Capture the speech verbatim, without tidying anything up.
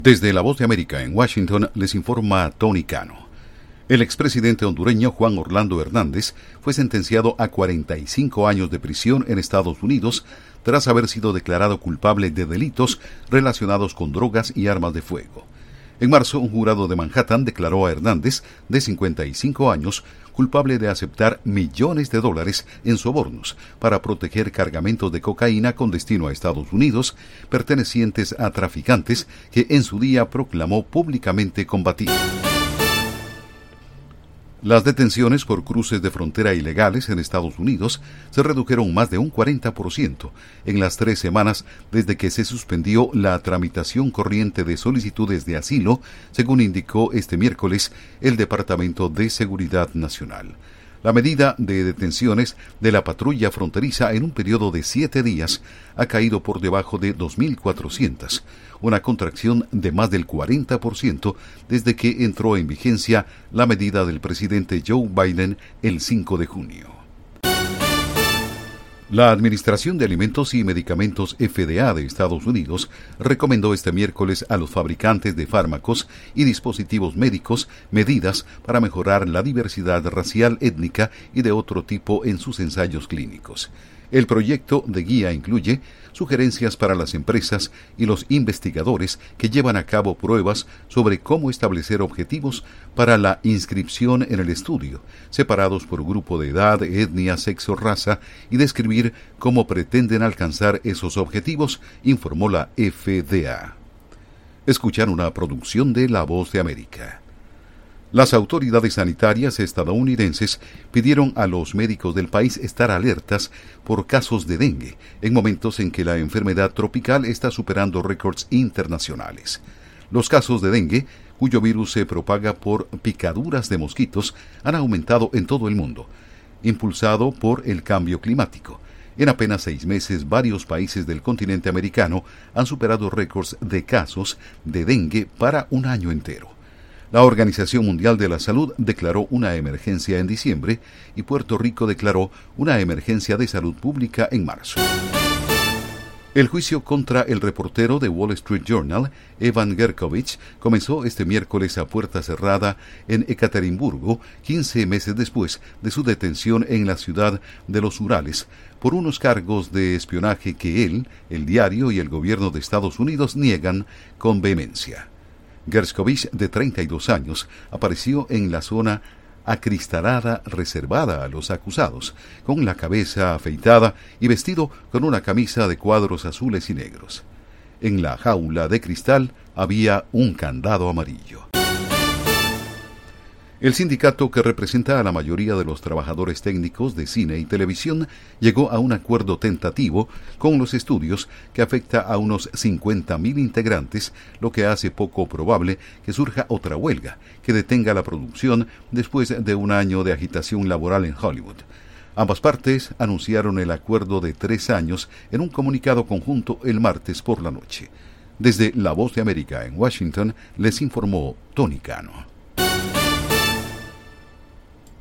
Desde La Voz de América en Washington les informa Tony Cano. El expresidente hondureño Juan Orlando Hernández fue sentenciado a cuarenta y cinco años de prisión en Estados Unidos tras haber sido declarado culpable de delitos relacionados con drogas y armas de fuego. En marzo, un jurado de Manhattan declaró a Hernández, de cincuenta y cinco años, culpable de aceptar millones de dólares en sobornos para proteger cargamentos de cocaína con destino a Estados Unidos, pertenecientes a traficantes que en su día proclamó públicamente combatir. Las detenciones por cruces de frontera ilegales en Estados Unidos se redujeron más de un cuarenta por ciento en las tres semanas desde que se suspendió la tramitación corriente de solicitudes de asilo, según indicó este miércoles el Departamento de Seguridad Nacional. La medida de detenciones de la patrulla fronteriza en un periodo de siete días ha caído por debajo de dos mil cuatrocientas, una contracción de más del cuarenta por ciento desde que entró en vigencia la medida del presidente Joe Biden el cinco de junio. La Administración de Alimentos y Medicamentos F D A de Estados Unidos recomendó este miércoles a los fabricantes de fármacos y dispositivos médicos medidas para mejorar la diversidad racial, étnica y de otro tipo en sus ensayos clínicos. El proyecto de guía incluye sugerencias para las empresas y los investigadores que llevan a cabo pruebas sobre cómo establecer objetivos para la inscripción en el estudio, separados por grupo de edad, etnia, sexo, raza, y describir cómo pretenden alcanzar esos objetivos, informó la F D A. Escuchar una producción de La Voz de América. Las autoridades sanitarias estadounidenses pidieron a los médicos del país estar alertas por casos de dengue en momentos en que la enfermedad tropical está superando récords internacionales. Los casos de dengue, cuyo virus se propaga por picaduras de mosquitos, han aumentado en todo el mundo, impulsado por el cambio climático. En apenas seis meses, varios países del continente americano han superado récords de casos de dengue para un año entero. La Organización Mundial de la Salud declaró una emergencia en diciembre y Puerto Rico declaró una emergencia de salud pública en marzo. El juicio contra el reportero de Wall Street Journal, Evan Gershkovich, comenzó este miércoles a puerta cerrada en Ekaterimburgo, quince meses después de su detención en la ciudad de los Urales, por unos cargos de espionaje que él, el diario y el gobierno de Estados Unidos niegan con vehemencia. Gershkovich, de treinta y dos años, apareció en la zona acristalada reservada a los acusados, con la cabeza afeitada y vestido con una camisa de cuadros azules y negros. En la jaula de cristal había un candado amarillo. El sindicato que representa a la mayoría de los trabajadores técnicos de cine y televisión llegó a un acuerdo tentativo con los estudios que afecta a unos cincuenta mil integrantes, lo que hace poco probable que surja otra huelga que detenga la producción después de un año de agitación laboral en Hollywood. Ambas partes anunciaron el acuerdo de tres años en un comunicado conjunto el martes por la noche. Desde La Voz de América en Washington les informó Tony Cano.